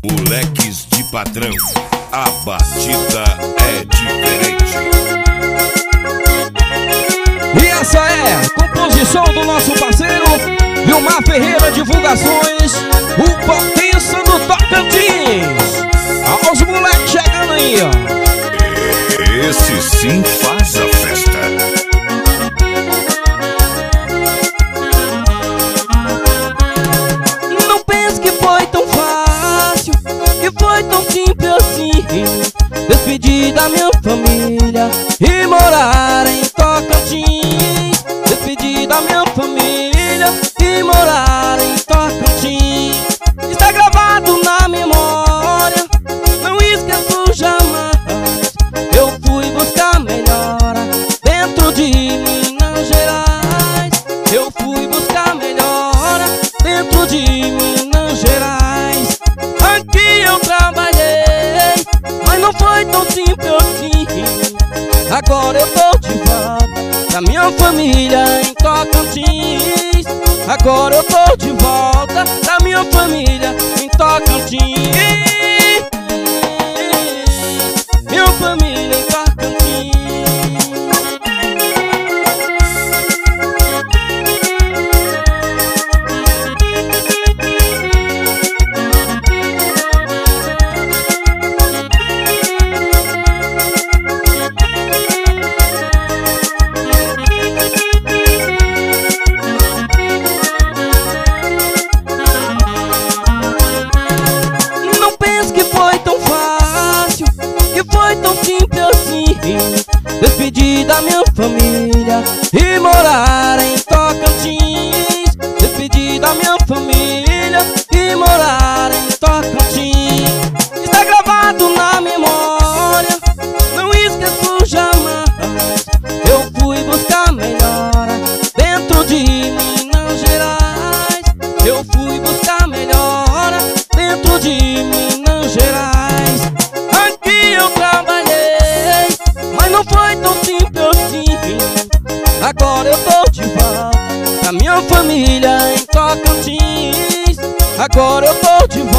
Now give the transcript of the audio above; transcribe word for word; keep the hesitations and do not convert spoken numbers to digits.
Moleques de padrão, a batida é diferente. E essa é a composição do nosso parceiro Vilmar Ferreira Divulgações, o Potência do Tocantins. Olha os moleques chegando aí, ó. Esse sim faz a festa. Não pense que foi tão fácil, que foi tão simples assim, despedir da minha família e morar em Tocantins. Despedir da minha família e morar em Tocantins. Está gravado na memória, não esqueço jamais. Eu fui buscar melhora dentro de Minas Gerais. Eu fui buscar melhora dentro de Minas Gerais. Aqui eu trabalhei, mas não foi tão simples assim. Agora eu tô de volta da minha família em Tocantins. Agora eu tô de volta da minha família em Tocantins. Minha família em Tocantins. Despedir da minha família e morar em Tocantins. Despedir da minha família e morar em Tocantins. Está gravado na memória, não esqueço jamais. Eu fui buscar melhora dentro de Minas Gerais. Eu fui buscar melhora dentro de Minas Gerais. Aqui eu trabalhei, mas não foi tão simples assim. Agora eu tô de volta da minha família em Tocantins. Agora eu tô de volta